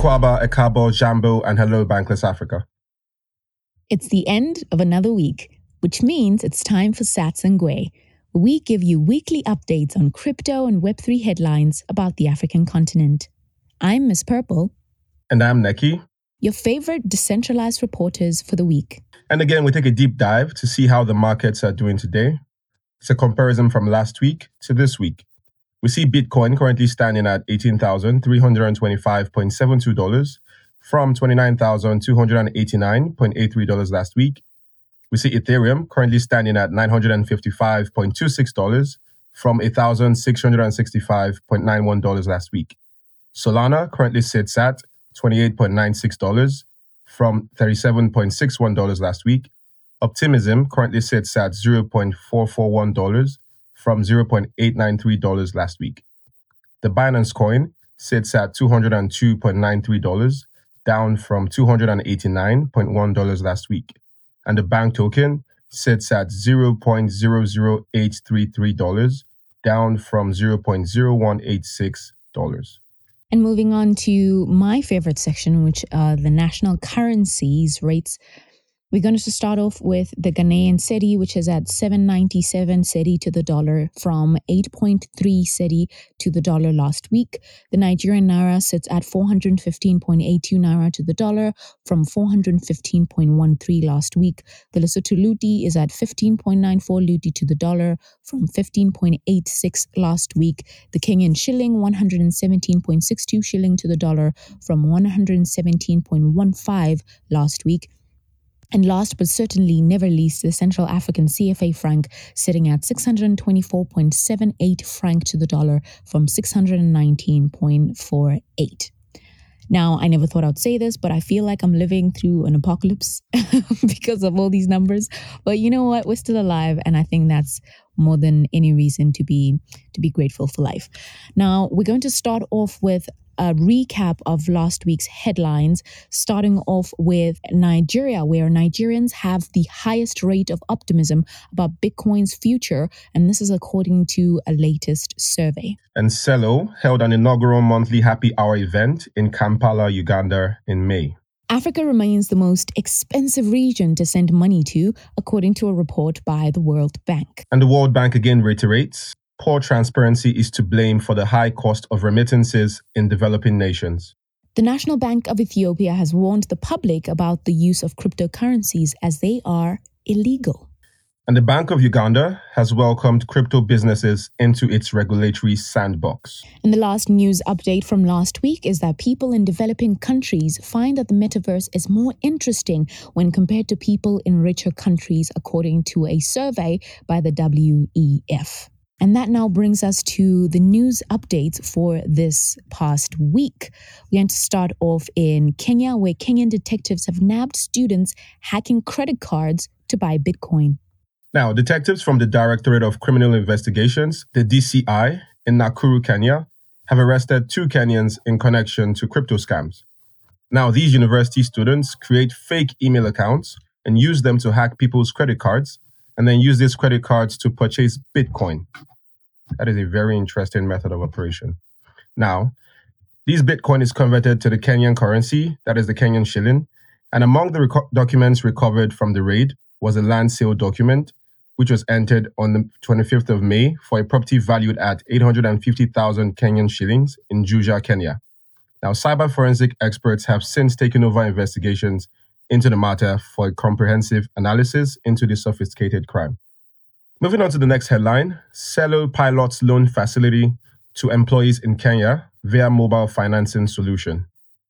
Akwaba, Ekabo, Jambo, and hello, Bankless Africa. It's the end of another week, which means it's time for Sats and Gwe. We give you weekly updates on crypto and Web3 headlines about the African continent. I'm Miss Purple. And I'm Neki, your favorite decentralized reporters for the week. And again, we take a deep dive to see how the markets are doing today. It's a comparison from last week to this week. We see Bitcoin currently standing at $18,325.72 from $29,289.83 last week. We see Ethereum currently standing at $955.26 from $1,665.91 last week. Solana currently sits at $28.96 from $37.61 last week. Optimism currently sits at $0.441 from $0.893 last week. The Binance coin sits at $202.93, down from $289.1 last week. And the Bank token sits at $0.00833, down from $0.0186. And moving on to my favorite section, which are the national currencies rates. We're going to start off with the Ghanaian cedi, which is at 797 cedi to the dollar from 8.3 cedi to the dollar last week. The Nigerian naira sits at 415.82 naira to the dollar from 415.13 last week. The Lesotho Luti is at 15.94 luti to the dollar from 15.86 last week. The Kenyan shilling 117.62 shilling to the dollar from 117.15 last week. And last but certainly never least, the Central African CFA franc sitting at 624.78 franc to the dollar from 619.48. Now, I never thought I'd say this, but I feel like I'm living through an apocalypse because of all these numbers. But you know what? We're still alive, and I think that's more than any reason to be grateful for life. Now, we're going to start off with a recap of last week's headlines, starting off with Nigeria, where Nigerians have the highest rate of optimism about Bitcoin's future, and this is according to a latest survey. And Celo held an inaugural monthly happy hour event in Kampala, Uganda in May. Africa remains the most expensive region to send money to, according to a report by the World Bank. And the World Bank again reiterates, poor transparency is to blame for the high cost of remittances in developing nations. The National Bank of Ethiopia has warned the public about the use of cryptocurrencies as they are illegal. And the Bank of Uganda has welcomed crypto businesses into its regulatory sandbox. And the last news update from last week is that people in developing countries find that the metaverse is more interesting when compared to people in richer countries, according to a survey by the WEF. And that now brings us to the news updates for this past week. We're going to start off in Kenya, where Kenyan detectives have nabbed students hacking credit cards to buy Bitcoin. Now, detectives from the Directorate of Criminal Investigations, the DCI, in Nakuru, Kenya, have arrested 2 Kenyans in connection to crypto scams. Now, these university students create fake email accounts and use them to hack people's credit cards, and then use these credit cards to purchase Bitcoin. That is a very interesting method of operation. Now, this Bitcoin is converted to the Kenyan currency, that is the Kenyan shilling, and among the documents recovered from the raid was a land sale document, which was entered on the 25th of May for a property valued at 850,000 Kenyan shillings in Juja, Kenya. Now, cyber forensic experts have since taken over investigations into the matter for a comprehensive analysis into this sophisticated crime. Moving on to the next headline, Celo pilots loan facility to employees in Kenya via mobile financing solution.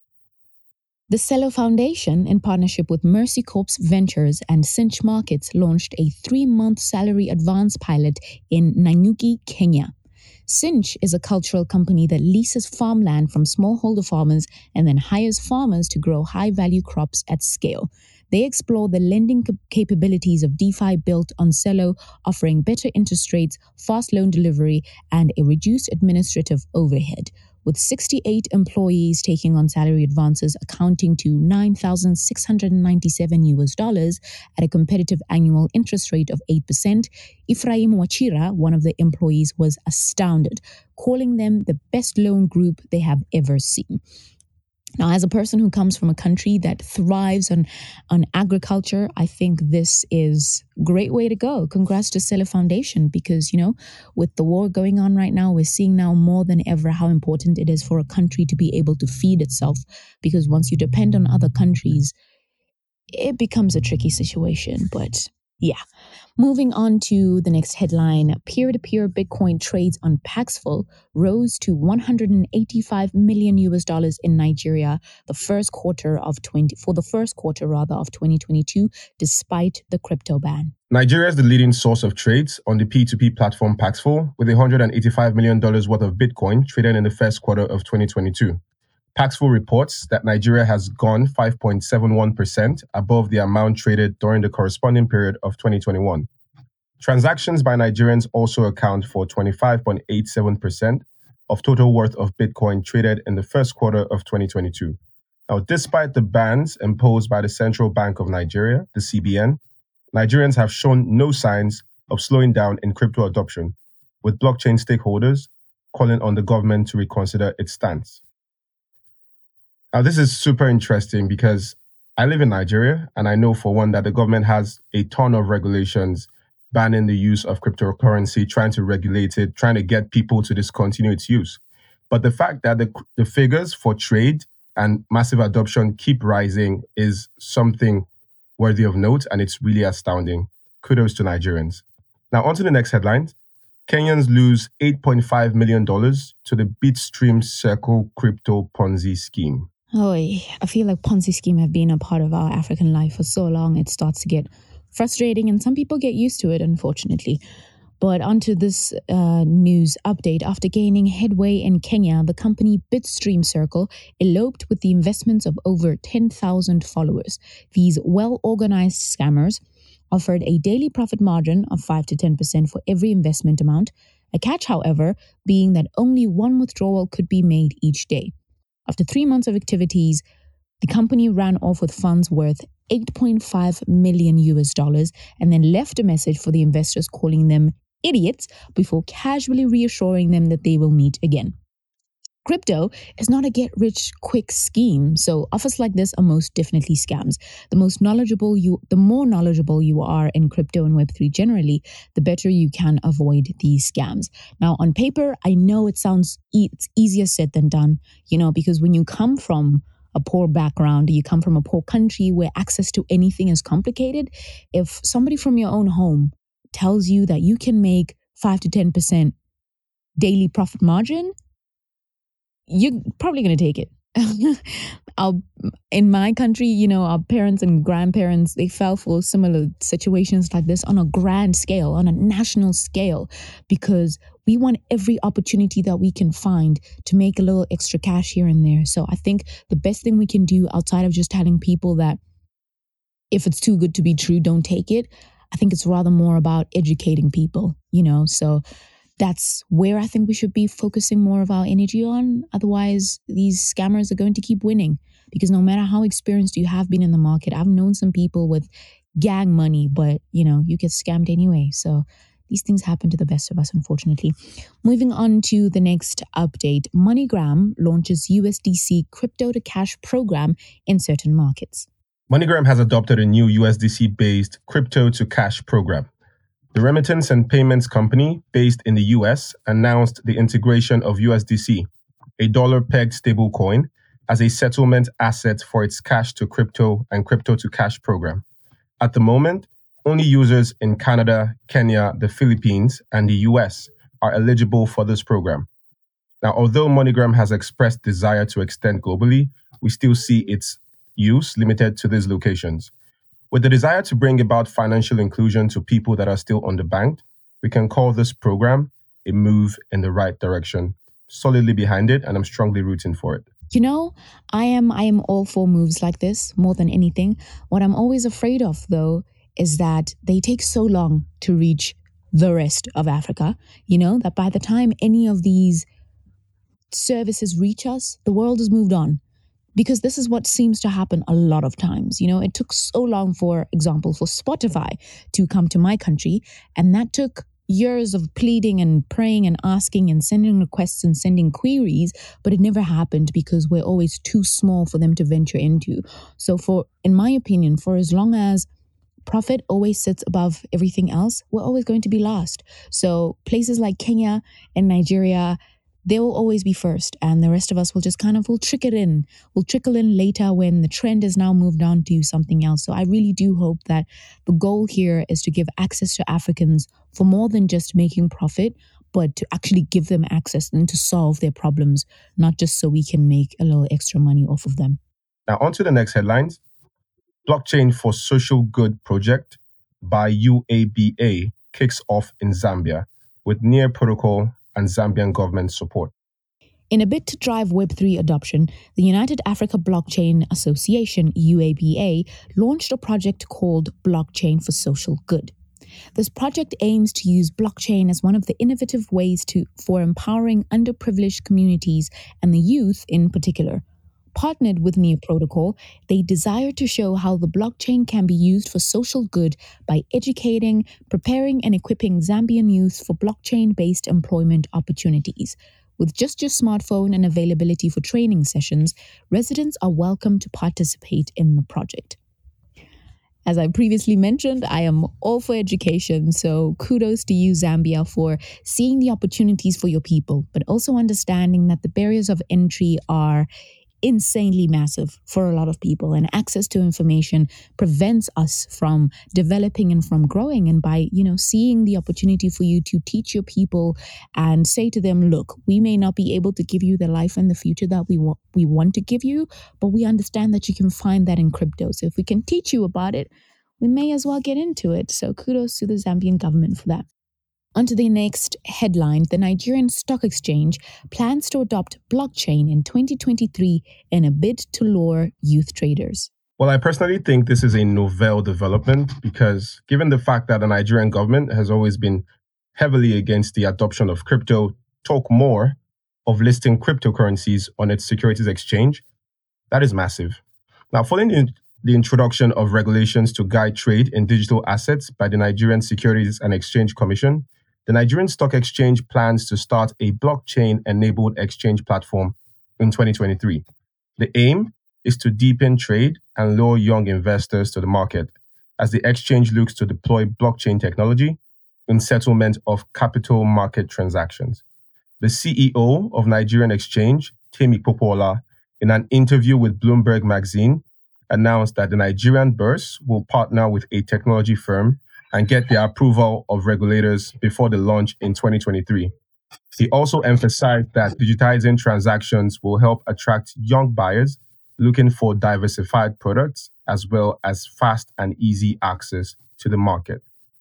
The Celo Foundation, in partnership with Mercy Corps Ventures and Cinch Markets, launched a 3-month salary advance pilot in Nanyuki, Kenya. Cinch is a cultural company that leases farmland from smallholder farmers and then hires farmers to grow high-value crops at scale. They explore the lending capabilities of DeFi built on Celo, offering better interest rates, fast loan delivery, and a reduced administrative overhead. With 68 employees taking on salary advances accounting to $9,697 at a competitive annual interest rate of 8%, Ephraim Wachira, one of the employees, was astounded, calling them the best loan group they have ever seen. Now, as a person who comes from a country that thrives on agriculture, I think this is a great way to go. Congrats to Sela Foundation, because, with the war going on right now, we're seeing now more than ever how important it is for a country to be able to feed itself. Because once you depend on other countries, it becomes a tricky situation. But yeah. Moving on to the next headline, peer-to-peer Bitcoin trades on Paxful rose to $185 million in Nigeria the first quarter of 2022, despite the crypto ban. Nigeria is the leading source of trades on the P2P platform Paxful, with $185 million worth of Bitcoin traded in the first quarter of 2022. Paxful reports that Nigeria has gone 5.71% above the amount traded during the corresponding period of 2021. Transactions by Nigerians also account for 25.87% of total worth of Bitcoin traded in the first quarter of 2022. Now, despite the bans imposed by the Central Bank of Nigeria, the CBN, Nigerians have shown no signs of slowing down in crypto adoption, with blockchain stakeholders calling on the government to reconsider its stance. Now, this is super interesting because I live in Nigeria, and I know for one that the government has a ton of regulations banning the use of cryptocurrency, trying to regulate it, trying to get people to discontinue its use. But the fact that the figures for trade and massive adoption keep rising is something worthy of note, and it's really astounding. Kudos to Nigerians. Now, on to the next headline. Kenyans lose $8.5 million to the Bitstream Circle crypto Ponzi scheme. Oh, I feel like Ponzi scheme have been a part of our African life for so long, it starts to get frustrating, and some people get used to it, unfortunately. But onto this news update. After gaining headway in Kenya, the company Bitstream Circle eloped with the investments of over 10,000 followers. These well-organized scammers offered a daily profit margin of 5 to 10% for every investment amount. A catch, however, being that only one withdrawal could be made each day. After 3 months of activities, the company ran off with funds worth $8.5 million and then left a message for the investors calling them idiots before casually reassuring them that they will meet again. Crypto is not a get-rich-quick scheme, so offers like this are most definitely scams. The more knowledgeable you are in crypto and Web3 generally, the better you can avoid these scams. Now, on paper, I know it's easier said than done, because when you come from a poor background, you come from a poor country where access to anything is complicated, if somebody from your own home tells you that you can make 5 to 10% daily profit margin, you're probably going to take it. In my country, our parents and grandparents, they fell for similar situations like this on a grand scale, on a national scale, because we want every opportunity that we can find to make a little extra cash here and there. So I think the best thing we can do outside of just telling people that if it's too good to be true, don't take it, I think it's rather more about educating people, so that's where I think we should be focusing more of our energy on. Otherwise, these scammers are going to keep winning, because no matter how experienced you have been in the market, I've known some people with gang money, but you get scammed anyway. So these things happen to the best of us, unfortunately. Moving on to the next update, MoneyGram launches USDC crypto to cash program in certain markets. MoneyGram has adopted a new USDC-based crypto to cash program. The remittance and payments company, based in the US, announced the integration of USDC, a dollar-pegged stablecoin, as a settlement asset for its cash to crypto and crypto to cash program. At the moment, only users in Canada, Kenya, the Philippines, and the US are eligible for this program. Now, although MoneyGram has expressed desire to extend globally, we still see its use limited to these locations. With the desire to bring about financial inclusion to people that are still underbanked, we can call this program a move in the right direction. Solidly behind it, and I'm strongly rooting for it. I am all for moves like this more than anything. What I'm always afraid of, though, is that they take so long to reach the rest of Africa, that by the time any of these services reach us, the world has moved on. Because this is what seems to happen a lot of times. It took so long, for example, for Spotify to come to my country. And that took, years of pleading and praying and asking and sending requests and sending queries, but it never happened because we're always too small for them to venture into. So in my opinion, for as long as profit always sits above everything else, we're always going to be lost. So places like Kenya and Nigeria, they will always be first, and the rest of us will just will trickle in. We'll trickle in later when the trend has now moved on to something else. So I really do hope that the goal here is to give access to Africans for more than just making profit, but to actually give them access and to solve their problems, not just so we can make a little extra money off of them. Now, on to the next headlines. Blockchain for Social Good project by UABA kicks off in Zambia with Near Protocol and Zambian government support. In a bid to drive Web3 adoption, the United Africa Blockchain Association, UABA, launched a project called Blockchain for Social Good. This project aims to use blockchain as one of the innovative ways for empowering underprivileged communities and the youth in particular. Partnered with Near Protocol, they desire to show how the blockchain can be used for social good by educating, preparing, and equipping Zambian youth for blockchain-based employment opportunities. With just your smartphone and availability for training sessions, residents are welcome to participate in the project. As I previously mentioned, I am all for education, so kudos to you, Zambia, for seeing the opportunities for your people, but also understanding that the barriers of entry are insanely massive for a lot of people, and access to information prevents us from developing and from growing. And by seeing the opportunity for you to teach your people and say to them, look, we may not be able to give you the life and the future that we want to give you, but we understand that you can find that in crypto. So if we can teach you about it, we may as well get into it. So kudos to the Zambian government for that. On to the next headline. The Nigerian Stock Exchange plans to adopt blockchain in 2023 in a bid to lure youth traders. Well, I personally think this is a novel development because given the fact that the Nigerian government has always been heavily against the adoption of crypto, talk more of listing cryptocurrencies on its securities exchange, that is massive. Now, following the introduction of regulations to guide trade in digital assets by the Nigerian Securities and Exchange Commission, the Nigerian Stock Exchange plans to start a blockchain-enabled exchange platform in 2023. The aim is to deepen trade and lure young investors to the market as the exchange looks to deploy blockchain technology in settlement of capital market transactions. The CEO of Nigerian Exchange, Temi Popola, in an interview with Bloomberg Magazine, announced that the Nigerian Bourse will partner with a technology firm and get the approval of regulators before the launch in 2023. He also emphasized that digitizing transactions will help attract young buyers looking for diversified products as well as fast and easy access to the market.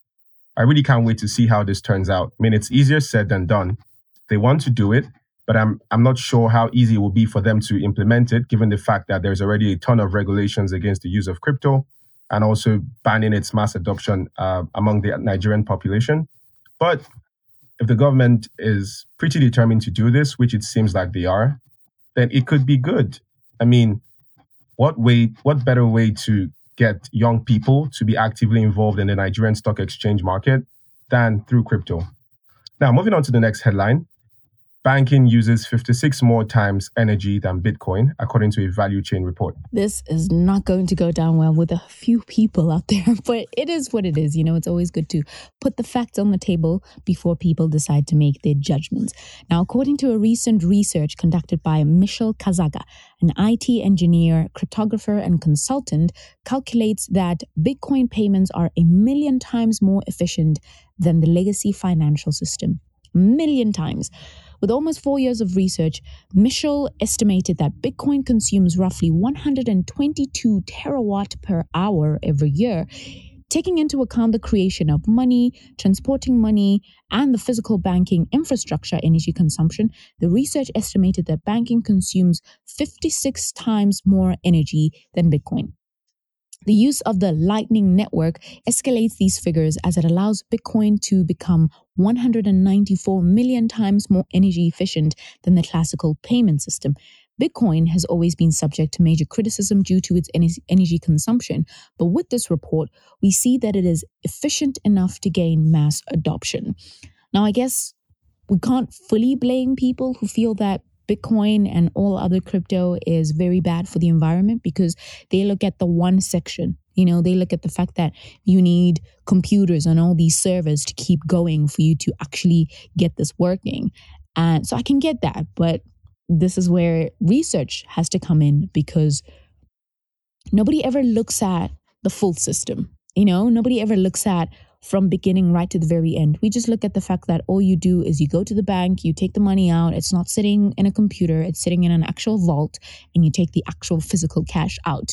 I really can't wait to see how this turns out. I mean, it's easier said than done. They want to do it, but I'm not sure how easy it will be for them to implement it, given the fact that there's already a ton of regulations against the use of crypto and also banning its mass adoption among the Nigerian population. But if the government is pretty determined to do this, which it seems like they are, then it could be good. I mean, what better way to get young people to be actively involved in the Nigerian stock exchange market than through crypto? Now, moving on to the next headline. Banking uses 56 more times energy than Bitcoin, according to a value chain report. This is not going to go down well with a few people out there, but it is what it is. It's always good to put the facts on the table before people decide to make their judgments. Now, according to a recent research conducted by Michel Kazaga, an IT engineer, cryptographer, and consultant, calculates that Bitcoin payments are 1 million times more efficient than the legacy financial system. 1 million times. With almost 4 years of research, Michel estimated that Bitcoin consumes roughly 122 terawatt per hour every year. Taking into account the creation of money, transporting money, and the physical banking infrastructure energy consumption, the research estimated that banking consumes 56 times more energy than Bitcoin. The use of the Lightning Network escalates these figures as it allows Bitcoin to become 194 million times more energy efficient than the classical payment system. Bitcoin has always been subject to major criticism due to its energy consumption. But with this report, we see that it is efficient enough to gain mass adoption. Now, I guess we can't fully blame people who feel that Bitcoin and all other crypto is very bad for the environment because they look at the one section. They look at the fact that you need computers and all these servers to keep going for you to actually get this working. And so I can get that, but this is where research has to come in because nobody ever looks at the full system. Nobody ever looks at from beginning right to the very end. We just look at the fact that all you do is you go to the bank, you take the money out. It's not sitting in a computer, it's sitting in an actual vault, and you take the actual physical cash out.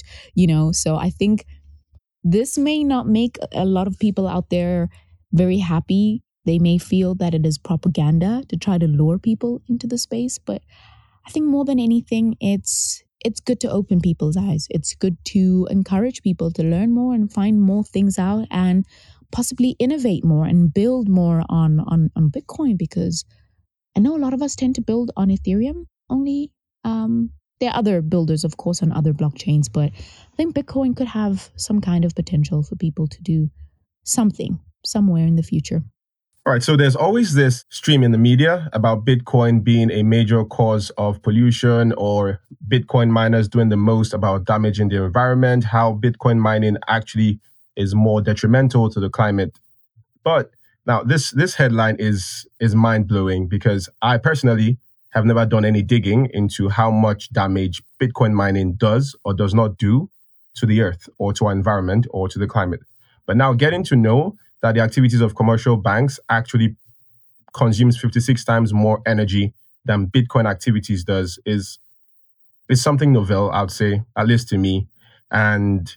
So I think this may not make a lot of people out there very happy. They may feel that it is propaganda to try to lure people into the space, but I think more than anything, it's good to open people's eyes. It's good to encourage people to learn more and find more things out and possibly innovate more and build more on Bitcoin, because I know a lot of us tend to build on Ethereum only. There are other builders, of course, on other blockchains, but I think Bitcoin could have some kind of potential for people to do something somewhere in the future. All right, so there's always this stream in the media about Bitcoin being a major cause of pollution or Bitcoin miners doing the most about damaging the environment, how Bitcoin mining actually is more detrimental to the climate. But now this headline is mind-blowing because I personally have never done any digging into how much damage Bitcoin mining does or does not do to the earth or to our environment or to the climate. But now getting to know that the activities of commercial banks actually consumes 56 times more energy than Bitcoin activities does is something novel, I would say, at least to me. And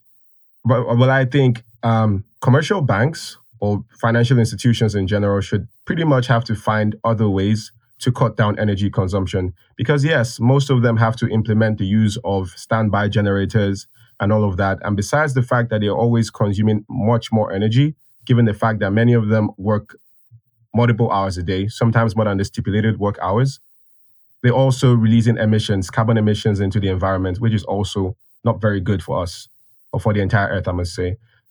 but I think commercial banks or financial institutions in general should pretty much have to find other ways to cut down energy consumption. Because yes, most of them have to implement the use of standby generators and all of that. And besides the fact that they're always consuming much more energy, given the fact that many of them work multiple hours a day, sometimes more than the stipulated work hours, they're also releasing emissions, carbon emissions into the environment, which is also not very good for us or for the entire earth, I must say.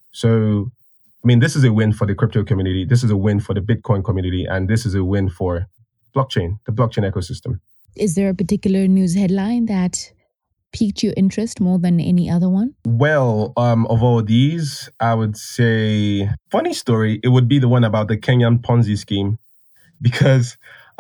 So, I mean, this is a win for the crypto community. This is a win for the Bitcoin community. And this is a win for blockchain, the blockchain ecosystem. Is there a particular news headline that piqued your interest more than any other one? Well, of all these, I would say, funny story, it would be the one about the Kenyan Ponzi scheme, because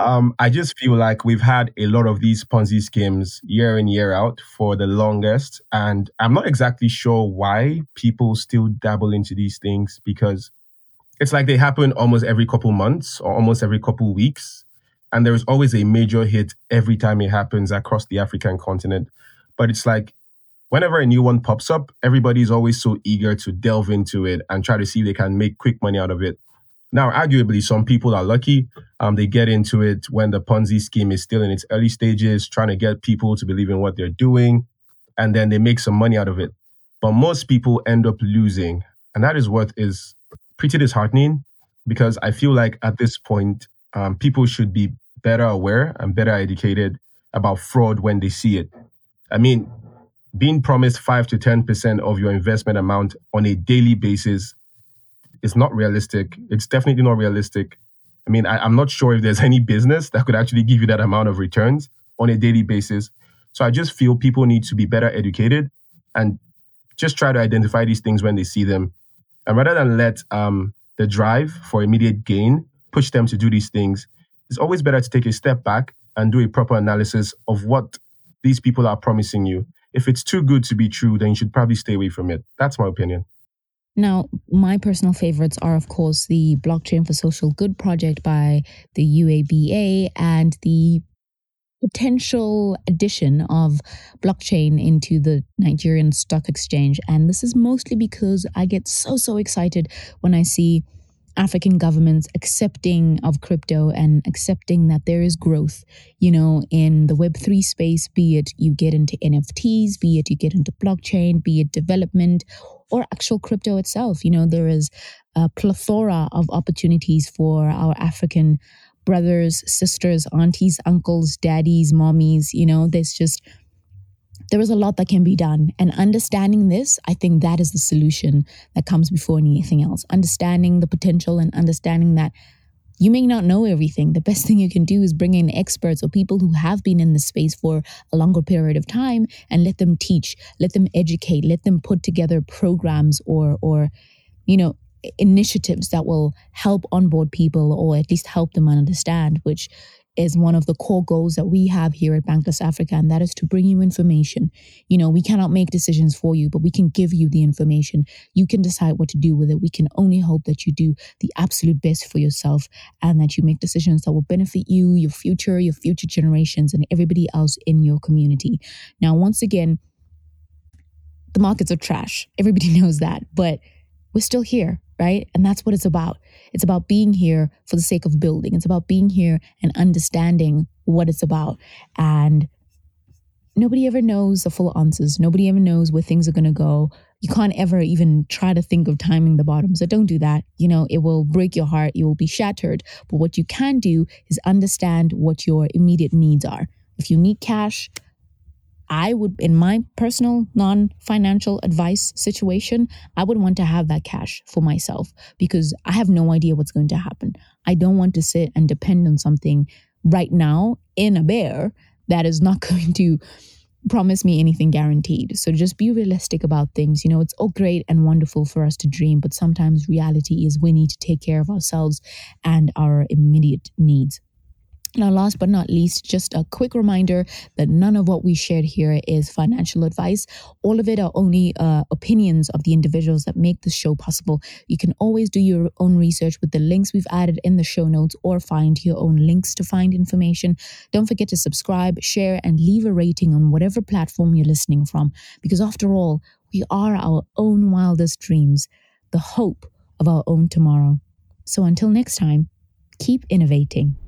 I just feel like we've had a lot of these Ponzi schemes year in, year out for the longest. And I'm not exactly sure why people still dabble into these things, because it's like they happen almost every couple months or almost every couple weeks. And there is always a major hit every time it happens across the African continent. But it's like whenever a new one pops up, everybody's always so eager to delve into it and try to see if they can make quick money out of it. Now, arguably, some people are lucky. They get into it when the Ponzi scheme is still in its early stages, trying to get people to believe in what they're doing, and then they make some money out of it. But most people end up losing. And that is what is pretty disheartening, because I feel like at this point, people should be better aware and better educated about fraud when they see it. I mean, being promised 5 to 10% of your investment amount on a daily basis is not realistic. It's definitely not realistic. I mean, I'm not sure if there's any business that could actually give you that amount of returns on a daily basis. So I just feel people need to be better educated and just try to identify these things when they see them. And rather than let the drive for immediate gain push them to do these things, it's always better to take a step back and do a proper analysis of what these people are promising you. If it's too good to be true, then you should probably stay away from it. That's my opinion. Now, my personal favorites are, of course, the Blockchain for Social Good project by the UABA and the potential addition of blockchain into the Nigerian Stock Exchange. And this is mostly because I get so excited when I see African governments accepting of crypto and accepting that there is growth, in the Web3 space, be it you get into NFTs, be it you get into blockchain, be it development or actual crypto itself. There is a plethora of opportunities for our African brothers, sisters, aunties, uncles, daddies, mommies. There's just there is a lot that can be done. And understanding this, I think that is the solution that comes before anything else. Understanding the potential and understanding that you may not know everything. The best thing you can do is bring in experts or people who have been in this space for a longer period of time and let them teach, let them educate, let them put together programs or initiatives that will help onboard people or at least help them understand, which is one of the core goals that we have here at Bankless Africa, and that is to bring you information. We cannot make decisions for you, but we can give you the information. You can decide what to do with it. We can only hope that you do the absolute best for yourself and that you make decisions that will benefit you, your future generations, and everybody else in your community. Now, once again, the markets are trash. Everybody knows that, but we're still here, right? And that's what it's about. It's about being here for the sake of building. It's about being here and understanding what it's about. And nobody ever knows the full answers. Nobody ever knows where things are going to go. You can't ever even try to think of timing the bottom. So don't do that. It will break your heart. You will be shattered. But what you can do is understand what your immediate needs are. If you need cash, I would, in my personal non-financial advice situation, I would want to have that cash for myself because I have no idea what's going to happen. I don't want to sit and depend on something right now in a bear that is not going to promise me anything guaranteed. So just be realistic about things. It's all great and wonderful for us to dream, but sometimes reality is we need to take care of ourselves and our immediate needs. Now, last but not least, just a quick reminder that none of what we shared here is financial advice. All of it are only opinions of the individuals that make this show possible. You can always do your own research with the links we've added in the show notes or find your own links to find information. Don't forget to subscribe, share, and leave a rating on whatever platform you're listening from, because after all, we are our own wildest dreams, the hope of our own tomorrow. So until next time, keep innovating.